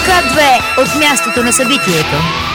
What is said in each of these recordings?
К2 от мястото на събитието.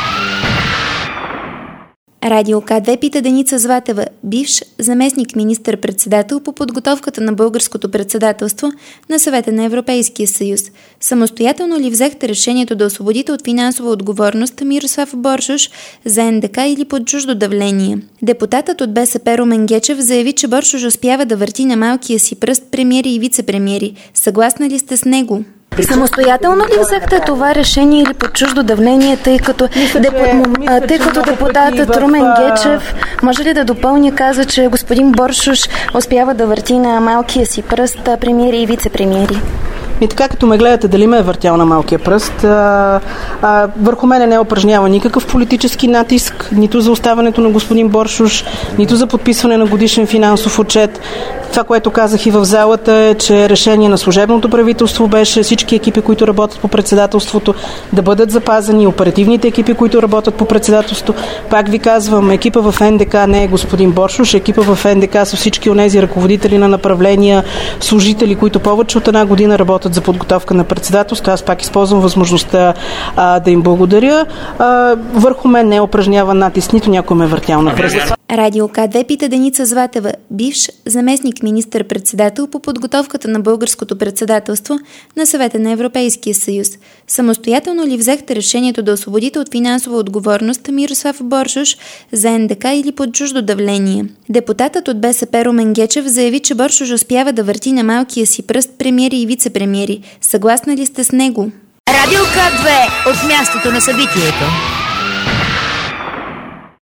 Радио К2 пита Деница Златева, бивш заместник министър-председател по подготовката на българското председателство на Съвета на Европейския съюз. Самостоятелно ли взехте решението да освободите от финансова отговорност Мирослав Боршош за НДК или под чуждо давление? Депутатът от БСП Румен Гечев заяви, че Боршош успява да върти на малкия си пръст премиери и вице-премиери. Съгласна ли сте с него? Самостоятелно ли взехте това решение или под чуждо давление, тъй като депутатът Румен Гечев, може ли да допълни, каза, че господин Боршош успява да върти на малкия си пръст премиери и вице-премиери? И така, като ме гледате дали ме е въртял на малкия пръст, върху мене не упражнява никакъв политически натиск, нито за оставането на господин Боршош, нито за подписване на годишен финансов отчет. Това, което казах и в залата, е, че решение на служебното правителство беше всички екипи, които работят по председателството, да бъдат запазени, оперативните екипи, които работят по председателството. Пак ви казвам, екипа в НДК не е господин Боршош, екипа в НДК са всички онези ръководители на направления, служители, които повече от една година работят за подготовка на председателство. Аз пак използвам възможността да им благодаря. Върху мен не е упражнява натиск, нито някой ме е въртял на пръст. Радио К2 пита Деница Златева, бивш заместник министър-председател по подготовката на българското председателство на Съвета на Европейския съюз. Самостоятелно ли взехте решението да освободите от финансова отговорност Мирослав Боршош за НДК или под чуждо давление? Депутатът от БСП Румен Гечев заяви, че Боршош успява да върти на малкия си пръст премиери и вице-премиери. Съгласна ли сте с него? Радио К2 от мястото на събитието.